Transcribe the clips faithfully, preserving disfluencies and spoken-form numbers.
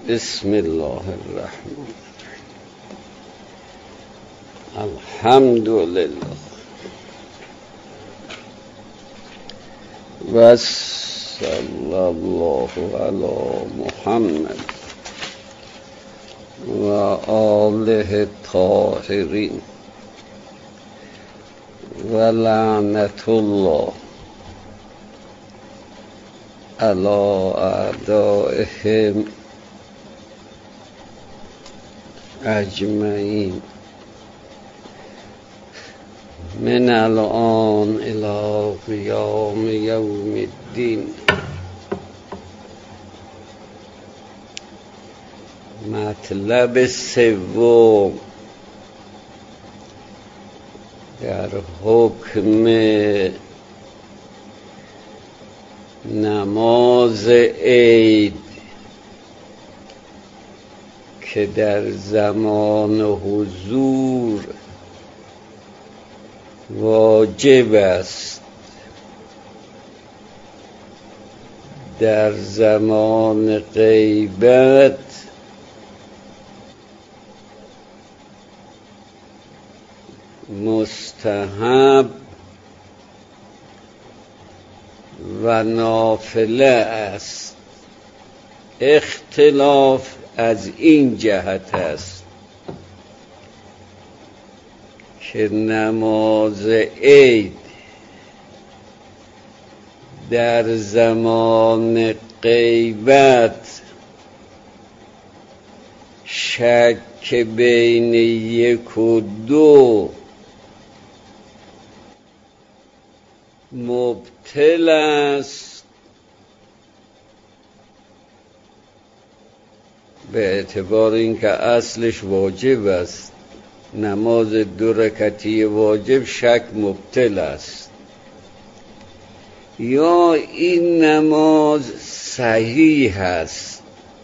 بسم الله الرحمن الحمد لله و صلی الله علی محمد و آله الطاهرین و لعنت الله علی اعدائهم اجمعین من الان الی قیام یوم الدین. مطلب سوم در حکم نماز عید که در زمان حضور واجب است، در زمان غیبت مستحب و نافله است. اختلاف از این جهت است که نماز عید در زمان غیبت شک بین یک و دو مبطل است به اعتبار اینکه اصلش واجب است. نماز دو رکعتی واجب شک مبطل است، یا این نماز صحیح است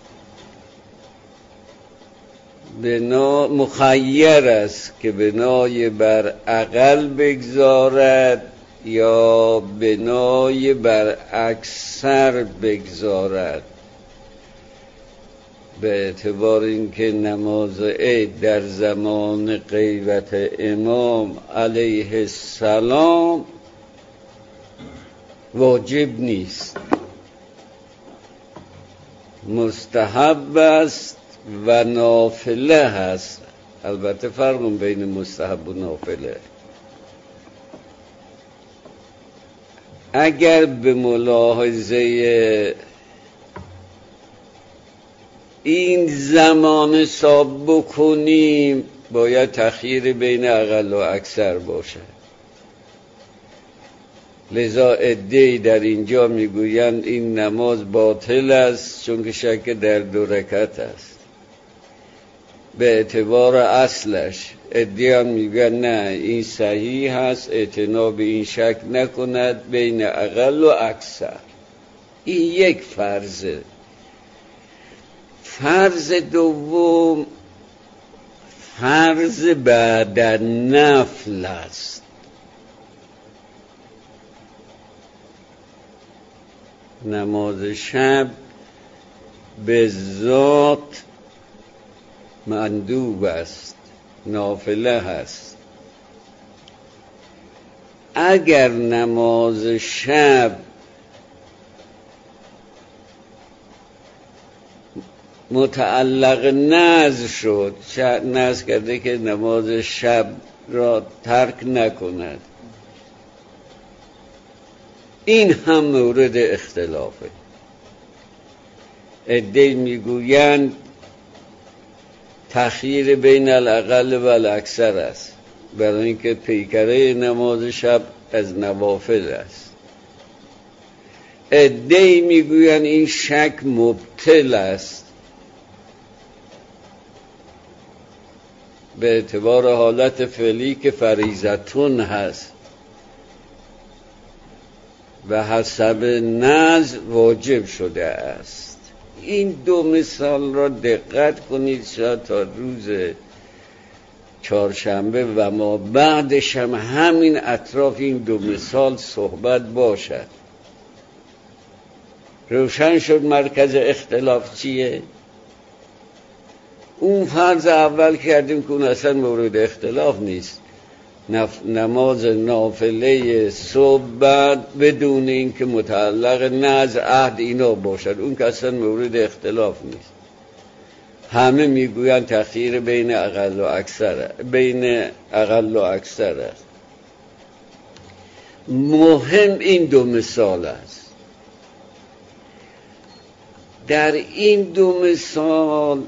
بنا مخیر است که بنای بر اقل بگذارد یا بنای بر اکثر بگذارد، به اعتبار اینکه نماز عید در زمان غیبت امام علیه السلام واجب نیست، مستحب است و نافله هست. البته فرق بین مستحب و نافله. اگر به ملاحظه این زمان حساب بکنیم باید تخییر بین اقل و اکثر باشه. لذا عده‌ای در اینجا میگویند این نماز باطل است چون که شک در دو رکعت است به اعتبار اصلش. عده‌ای هم میگن نه این صحیح است، اعتنا به این شک نکند بین اقل و اکثر. این یک فرضه. فرض دوم فرض بعد نفل است. نماز شب به ذات مندوب است، نافله هست. اگر نماز شب متعلق نذر شد، نذر کرده که نماز شب را ترک نکند، این هم مورد اختلافه. عده‌ای میگویند تخییر بین الاقل و الاکثر است، برای اینکه پیکره نماز شب از نوافل است. عده‌ای میگویند این شک مبطل است به اعتبار حالت فعلی که فریضتون هست و حسب نذر واجب شده است. این دو مثال را دقت کنید، شاید تا روز چهارشنبه و ما بعدش هم همین اطراف این دو مثال صحبت باشد. روشن شد مرکز اختلاف چیه؟ اون فرض اول کردیم که اون اصلا مورد اختلاف نیست، نماز نافله صبح بعد بدون این که متعلق نه از عهد اینا باشد، اون که اصلا مورد اختلاف نیست. همه میگویند تخییر بین اقل و اکثر بین اقل و اکثر است. مهم این دو مثال است. در این دو مثال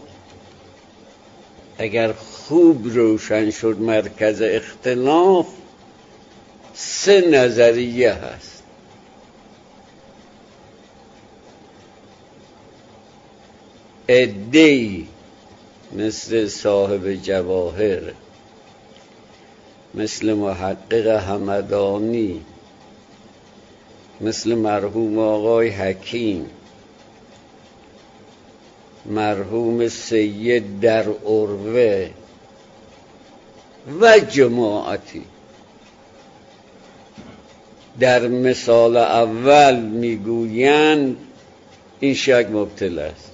اگر خوب روشن شد مرکز اختلاف سه نظریه هست. عده‌ای مثل صاحب جواهر، مثل محقق همدانی، مثل مرحوم آقای حکیم، مرحوم سید در عروه و جماعتی در مثال اول میگویند این شک مبطل است،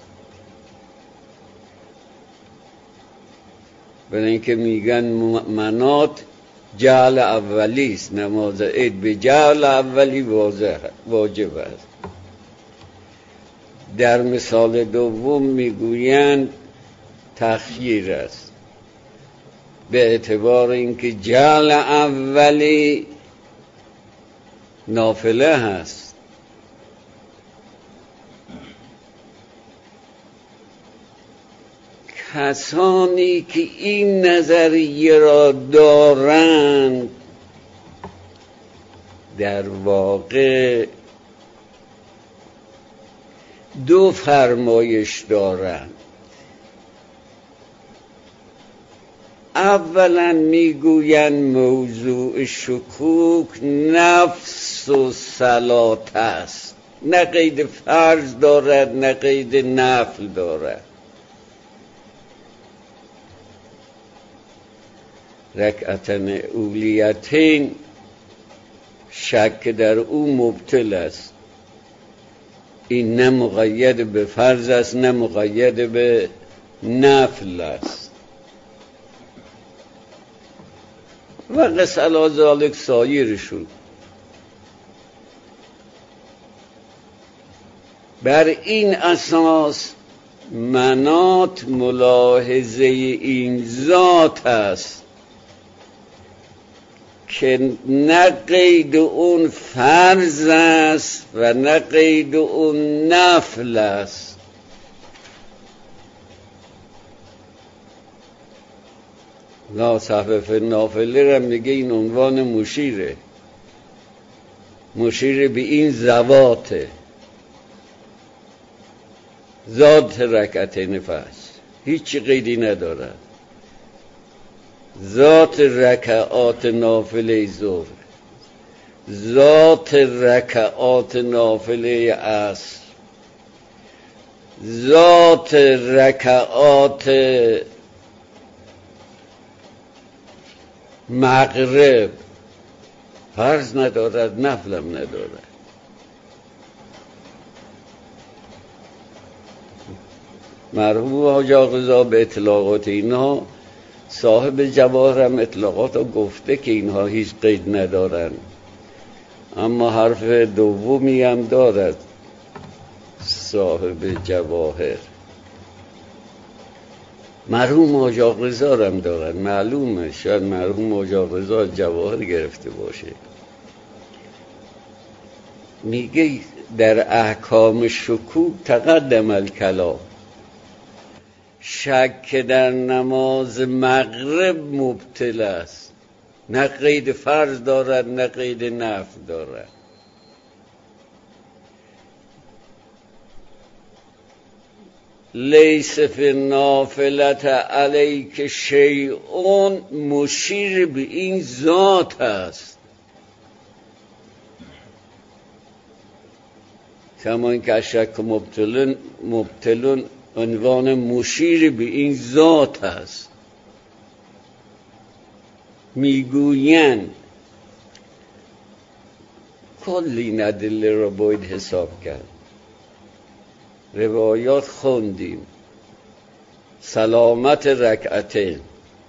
برای اینکه میگن منات جعل اولی است، نماز عید به جعل اولی واجب است. در مثال دوم میگویند تخییر است، به اعتبار اینکه جعل اولی نافله هست. کسانی که این نظریه را دارند در واقع دو فرمایش دارند. اولا میگویند موضوع شکوک نفس و صلات است، نه قید فرض دارد نه قید نفل دارد. رکعتن اولیتین شک در او مبطل است، این نه مقید به فرض است نه مقید به نفل است. و قس علی ذالک سایرشون. بر این اساس منات ملاحظه این ذات است که نه قید اون فرض است و نه قید اون نفل است. لا صحف نافله را میگه این عنوان مشیره، مشیر به این ذواته، ذات رکعتین فصل هیچ قیدی ندارد. ذات رکعات نافله ظهر، ذات رکعات نافله عصر، ذات رکعات مغرب فرض ندارد نفلم ندارد. مرحوم حاج آقا به اطلاقات اینها، صاحب جواهر هم اطلاقات ها گفته که اینها هیچ قید ندارن، اما حرف دومی هم دارد صاحب جواهر. مرحوم حاج آقا هم دارن، معلومه شاید مرحوم حاج آقا جواهر گرفته باشه. میگه در احکام شکوک تقدم الکلام، شک در نماز مغرب مبطل است، نه قید فرض دارد نه قید نفل دارد. لیس فی النافلة علیک شیء مشیر به این ذات است، کما این که شک مبطلون مبطلون عنوان مشیر به این ذات است. میگویند کلی ندله را باید حساب کرد. روایات خوندیم سلامت رکعتین،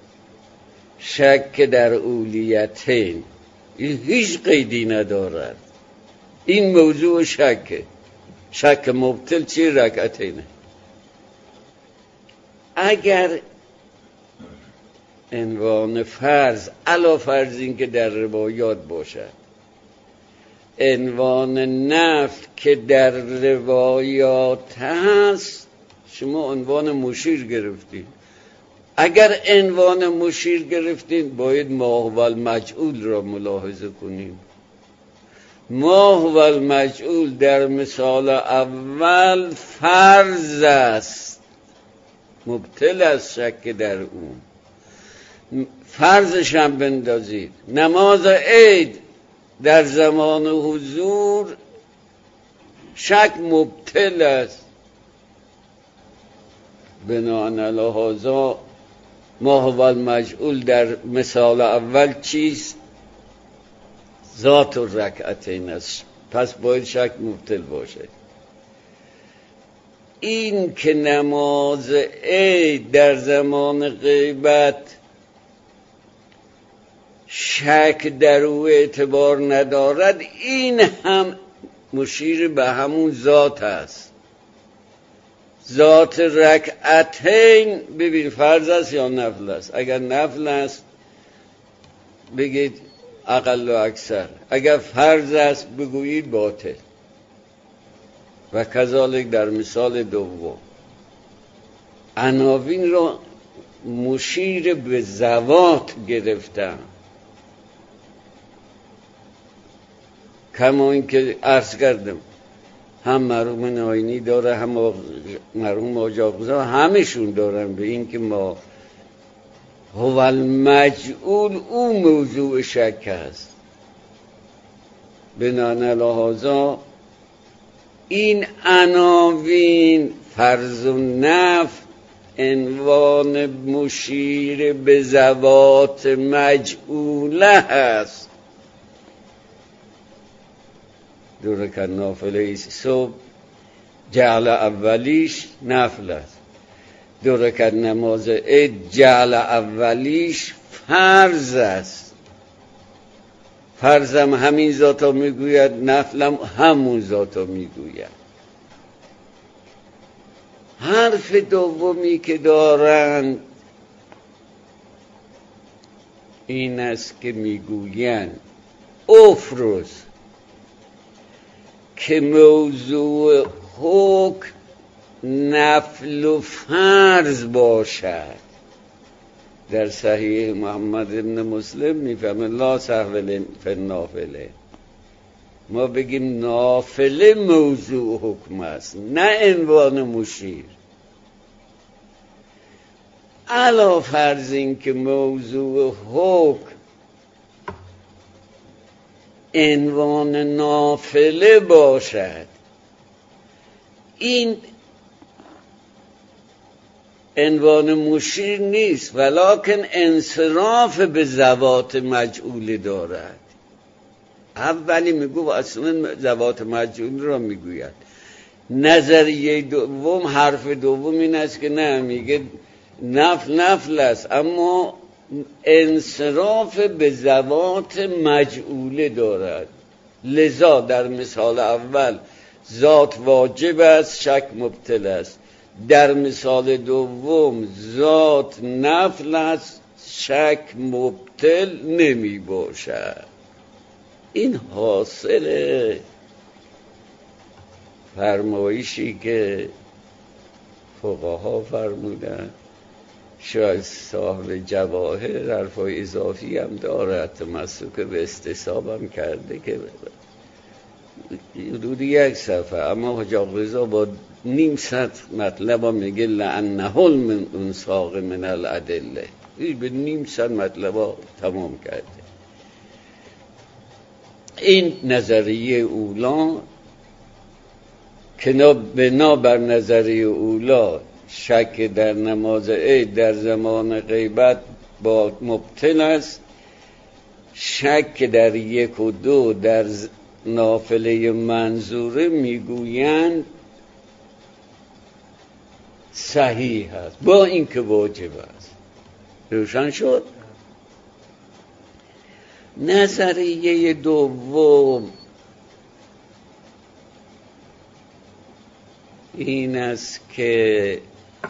شک در اولیتین، این هیچ قیدی ندارد. این موضوع شکه. شک مبطل چی؟ رکعتینه. اگر عنوان فرض علا فرض این که در روایات باشد، عنوان نفل که در روایات هست، شما عنوان مشیر گرفتید. اگر عنوان مشیر گرفتید باید ما هو المجعول را ملاحظه کنیم. ما هو المجعول در مثال اول فرض است، مبطل از شک در اون. فرضش هم بندازید. نماز عید در زمان حضور شک مبطل است. بناء علی هذا ما هو المجعول در مثال اول چیست؟ ذات الرکعتین است. پس باید شک مبطل باشه. این که نماز عید در زمان غیبت شک در او اعتبار ندارد، این هم مشیر به همون ذات است. ذات رکعتین ببین فرض است یا نفل است. اگر نفل است بگید اقل و اکثر، اگر فرض است بگویید باطل. و کذالک در مثال دوم عناوین را مشیر به ذوات گرفتن، کما این که عرض کردم هم مرحوم ناینی داره، هم مرحوم آجاقزا، همشون دارن به این که ما هو المجعول او موضوع شک است. بناء علی هذا این عناوین فرض و نفل عنوان مشیر به ذوات مجعوله هست. دو رکعت نافله صبح جعل اولیش نفل است، دو رکعت نماز عید جعل اولیش فرض است. فرضم همین ذاتا میگوید، نفلم همون ذاتا میگوید. حرف دومی که دارند این است که میگویند افرز که موضوع حکم نفل و فرض باشد. در صحیح محمد بن مسلم میفهمه لا سهو فی النافله، ما بگیم نافله موضوع حکم است نه عنوان مشیر. علا فرض این که موضوع حکم عنوان نافله باشد، این عنوان مشیر نیست، ولکن انصراف به ذوات مجعول دارد. اولی میگو اصلا ذوات مجعول را میگوید. نظریه دوم، حرف دوم این است که نه، میگه نفل نفل است اما انصراف به ذوات مجعوله دارد. لذا در مثال اول ذات واجب است، شک مبطل است. در مثال دوم ذات نفل است، شک مبطل نمی باشد. این حاصل فرمایشی که فقها فرمودن. شاید صاحب جواهر حرفای اضافی هم دارد، تمسک به استصحاب هم کرده که حدود یک صفحه، اما حاج آقا با نیم سطر مطلب هم میگه لعنه من انساق من الادله. این به نیم سطر مطلب ها تمام کرده. این نظریه اولا که بنا بر نظریه اولا شک در نماز عید در زمان غیبت با مبطل است، شک در یک و دو در نافله منظوره میگویند صحیح است با اینکه واجب است. روشن شد؟ نظریه دوم این است که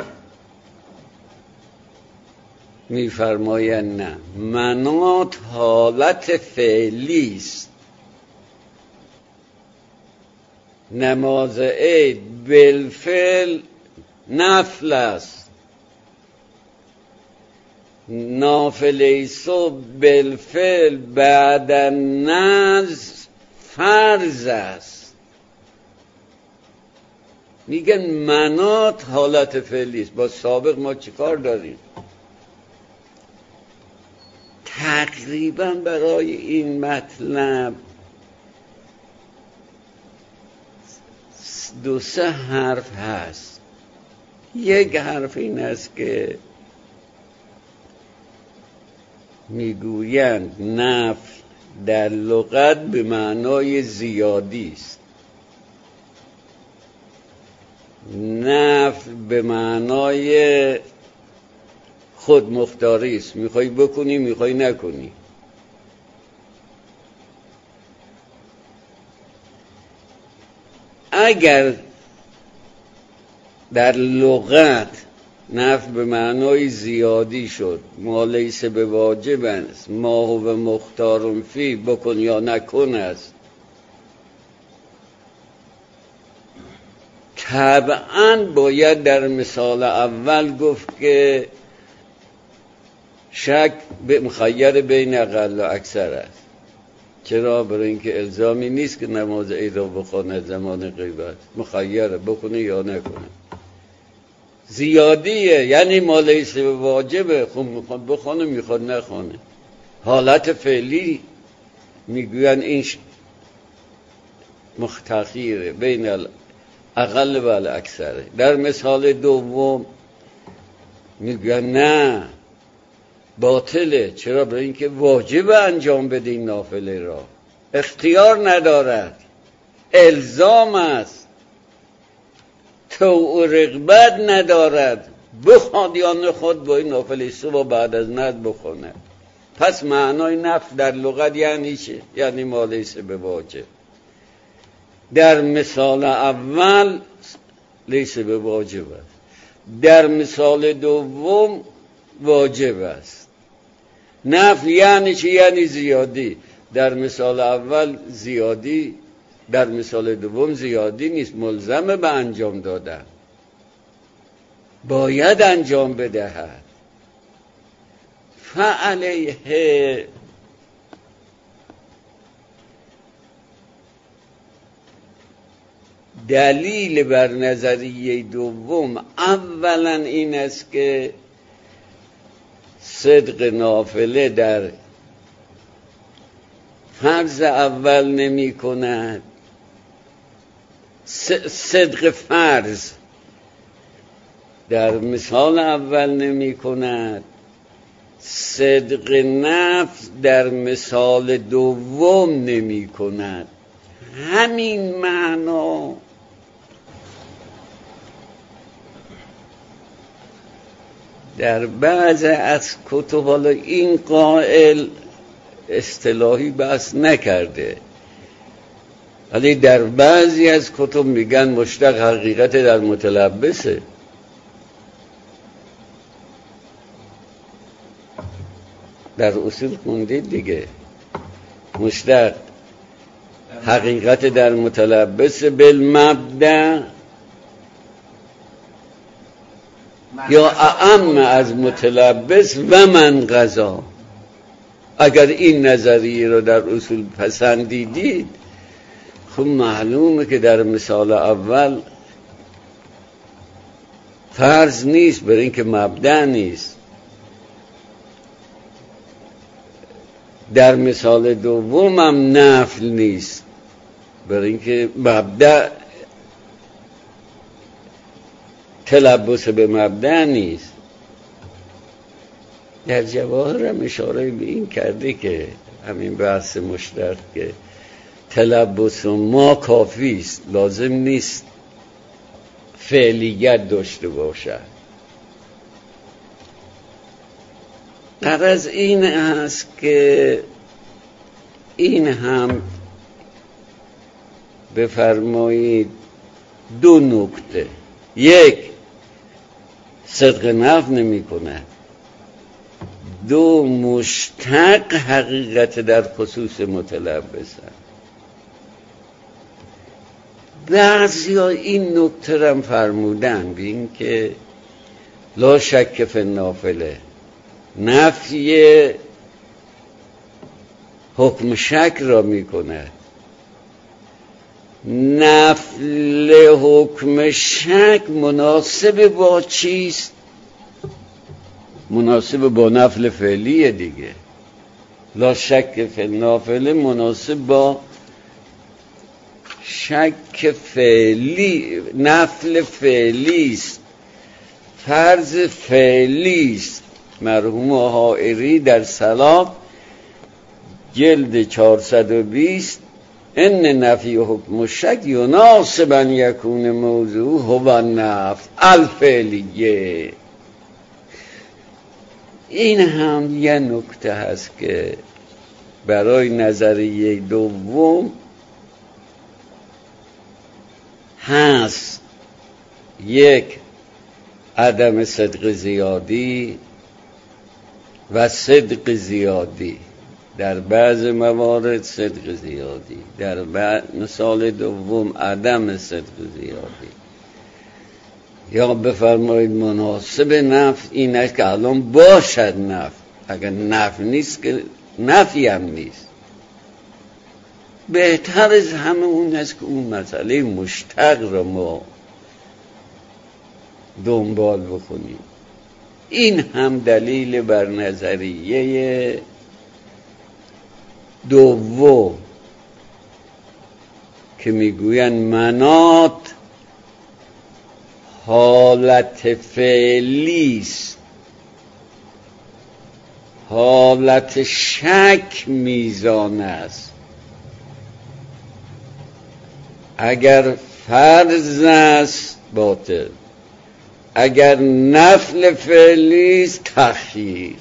می‌فرمایند نه، منات حالت فعلی است. نماز عید بالفعل نفل است، نافله صبح بالفعل بعد النذر فرض است. میگن منات حالت فعلی است. با سابق ما چیکار داریم؟ تقریبا برای این مطلب دو سه حرف هست. یک حرف این است که میگویند نفل در لغت به معنای زیادی است، نفل به معنای خود مختاری است، میخوای بکنی میخوای نکنی. اگر در لغت نفل به معنای زیادی شد، ما لیس به واجب است، ما هو مختار فی، بکن یا نکن است، طبعا باید در مثال اول گفت که شک به مخیر بین اقل و اکثر است. چرا؟ برای اینکه الزامی نیست که نماز عید را بخونه زمان غیبت، مخیره بکنه یا نکنه. زیادیه یعنی ما لیس به واجبه، خب میخواد بخونه میخواد نخونه. حالت فعلی میگوین این مختخیره بین اقل و اکثره. در مثال دوم میگوین نه باطله. چرا؟ برای اینکه واجب انجام بده این نافله را، اختیار ندارد، الزام است، طوع و رغبت ندارد، بخواد یا نخواد با این نافله صبح بعد از نذر بخونه. پس معنای نفل در لغت یعنی چه؟ یعنی ما لیس به واجب. در مثال اول لیس به واجب است، در مثال دوم واجب است. نفل یعنی چی؟ یعنی زیادی. در مثال اول زیادی، در مثال دوم زیادی نیست، ملزم به انجام دادن، باید انجام بدهد. فعلیه دلیل بر نظریه دوم اولا این است که صدق نافله در فرض اول نمی کند، صدق فرض در مثال اول نمی کند، صدق نفل در مثال دوم نمی کند. همین معنا در بعض از کتب، حالا این قائل اصطلاحی بحث نکرده، ولی در بعضی از کتب میگن مشتق حقیقت در متلبسه. در اصول خوندید دیگه، مشتق حقیقت در متلبس بالمبدأ یا اعم از متلبس و من قضا. اگر این نظریه رو در اصول پسندیدید، خب معلومه که در مثال اول فرض نیست، برای اینکه مبدأ نیست. در مثال دوم هم نفل نیست، برای اینکه مبدأ تلبس به مبدأ نیست. در جواهر هم اشاره به این کرده که همین بحث مشترک که تلبس ما کافی است، لازم نیست فعلیت داشته باشد. غرض این است که این هم بفرمایید دو نکته: یک، صدق نفی نمی کند، دو، مشتق حقیقت در خصوص متلبسن. بعضی ها این نکته رم فرمودن به این که لا شک فی النافله، نفی حکم شک را می کند. نفل حکم شک مناسب با چیست؟ مناسب با نفل فعلی دیگه. لا شک فی النافله مناسب با شک فعلی، نفل فعلی است، فرض فعلی است. مرحوم حائری در سلام جلد چهارصد و بیست ان نفی حکم شک یناسب ان یکون موضوع هو النفی الفعلیه. این هم یه نکته هست که برای نظریه دوم هست: یک، عدم صدق زیادی و صدق زیادی، در بعض موارد صدق زیادی، در بعض مثال دوم عدم صدق زیادی. یا بفرمایید مناسب نفی این است که الان باشد نفی، اگر نفی نیست که نفی هم نیست. بهتر از همه اون است که اون مسئله مشتق را ما دنبال بکنیم. این هم دلیل بر نظریه دوم که میگوین مناط حالت فعلیست، حالت شک میزان است. اگر فرض است باطل، اگر نفل فعلی است تخییر.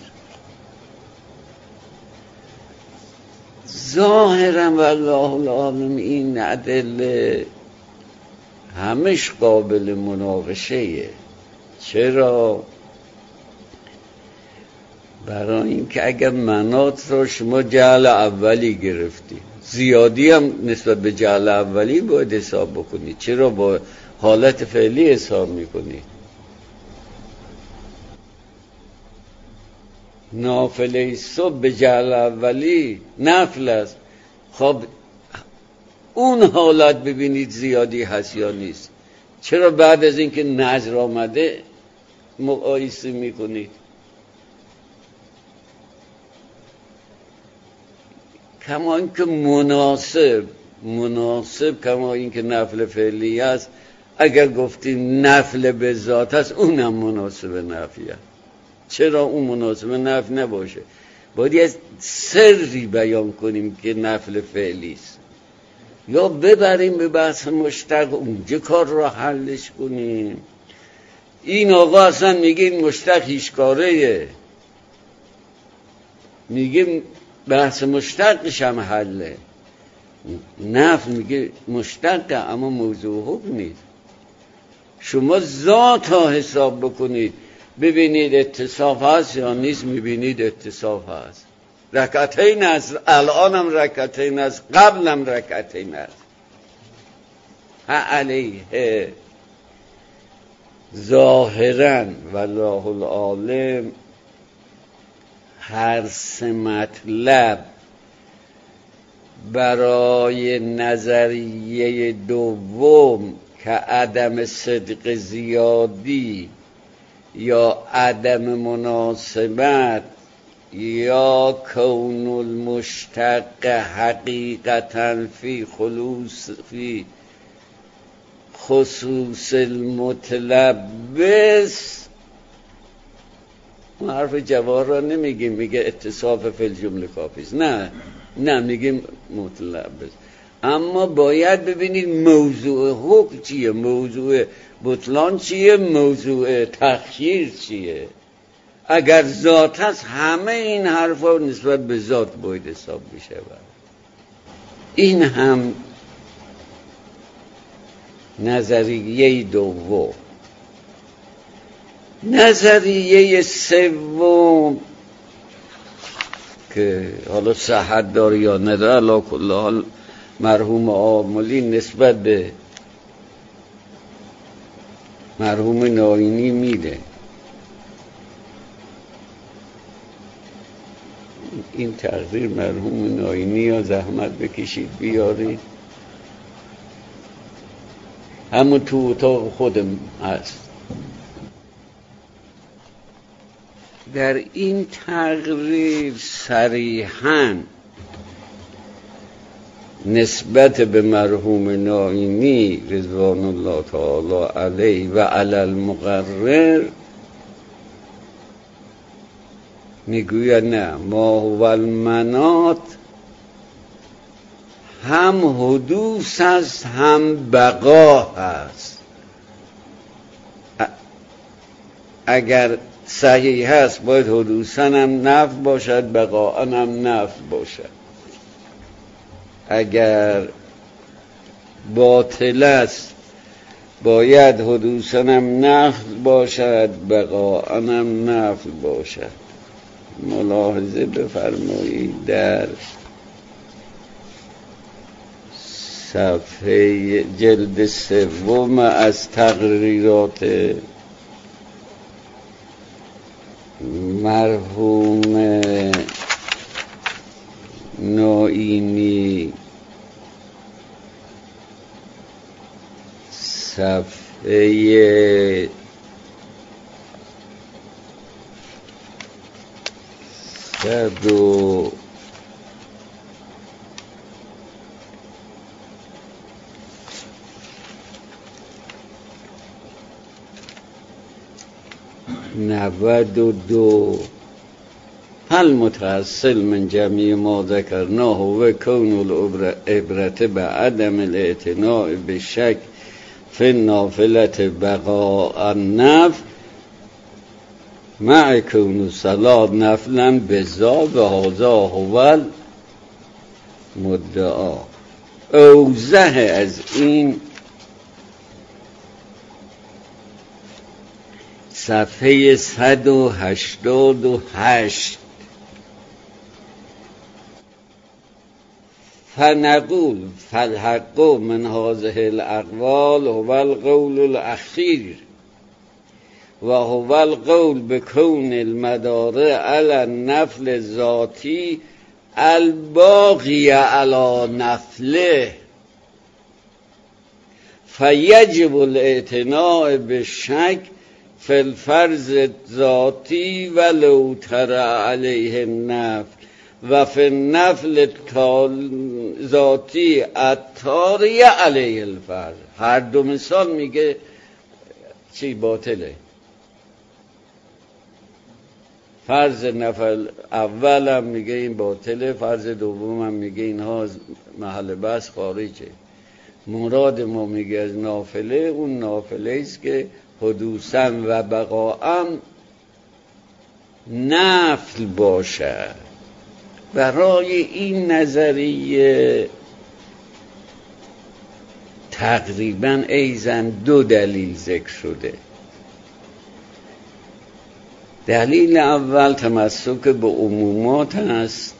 ظاهرا والله العالم این ادله همش قابل مناقشه. چرا؟ برای اینکه اگر مناط رو شما جعل اولی گرفتی، زیادی هم نسبت به جعل اولی باید حساب بکنی. چرا با حالت فعلی حساب میکنی؟ نافله صبح به جعل اولی نفل است. خب اون حالت ببینید زیادی هست یا نیست. چرا بعد از اینکه نظر آمده مقایسه میکنید؟ کما اینکه مناسب مناسب کما اینکه نفل فعلی است، اگر گفتیم نفل به ذات است اونم مناسب نفی است. چرا اون مناسب نفی نباشه؟ باید از سری بیان کنیم که نفل فعلی است، یا ببریم به بحث مشتق اونجا کار را حلش کنیم. این آقا اصلا میگه این مشتق هیچ کاره، میگه بحث مشتقش هم حله. نفل میگه مشتقه اما موضوع حکم نیست. شما ذات ها حساب بکنید ببینید اتصاف هست یا نیست. میبینید اتصاف هست. رکعتین است، الان هم رکعتین است، قبل هم رکعتین است. ها علیه ظاهرا والله العالم هر سه مطلب برای نظریه دوم که عدم صدق زیادی یا عدم مناسبت یا کون المشتق حقیقتا فی خلوص فی خصوص المتلبس، ما حرف جوار را نمیگیم، میگه اتصاف فی الجمله کافیست. نه نه میگیم متلبس. اما باید ببینید موضوع حکم چیه، موضوع بطلان چیه، موضوع تخییر چیه. اگر ذات هست همه این حرفا نسبت به ذات باید حساب بشه. این هم نظریه دوم. نظریه سوم که حالا صحت داره یا نداره، علی کل حال مرحوم آملی نسبت به مرحوم ناینی میده. این تقدیر مرحوم ناینی یا زحمت بکشید بیارید، همون تو اتاق خودم هست. در این تقریر صریحاً نسبت به مرحوم ناینی رضوان الله تعالی علیه و علی المقرر میگوید نه، ما هو المنات هم حدوث است هم بقا هست. اگر صحیح هست باید حدوثاً هم نفی باشد، بقاءً هم نفی باشد. اگر باطل است باید حدوثاً هم نفی باشد، بقاءً هم نفی باشد. ملاحظه بفرمایید در صفحه جلد سوم از تقریرات مرحوم ناینی، صفحه صد و نود و دو. هل متحصل من جمعی ما ذکرناه و کون العبرت به عدم الاعتناء به شک فی النافلت بقاء النفل مع کون الصلاة نفلا بذا و هذا هو المدعا. اوضح از این صفحه صد و هشتاد و هشت. فنقول فالحق من هذه الاقوال هو القول الاخیر و هو القول بكون المدار على النفل الذاتی الباقی على نفله فیجب الاعتناء بالشک فی الفرض الذاتی ولو ترى علیه النفل و فی النفل ذاتی الطاری علیه الفرض. هر دو مثال میگه چی باطله. فرض نفل اول هم میگه این باطله، فرض دوم هم میگه اینها محل بحث خارجه. مراد ما میگه از نافله اون نافله است که حدوثاً و بقاءً نفل باشد. برای این نظریه تقریباً ایزن دو دلیل ذکر شده. دلیل اول تمسک به عمومات است.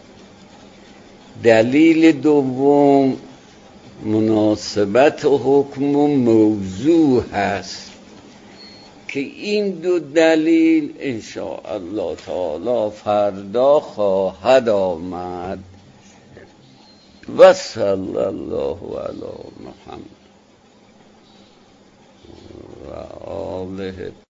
دلیل دوم مناسبت حکم و موضوع هست که این دو دلیل انشاءالله تعالی فردا خواهد آمد. و صلی الله علی محمد و آله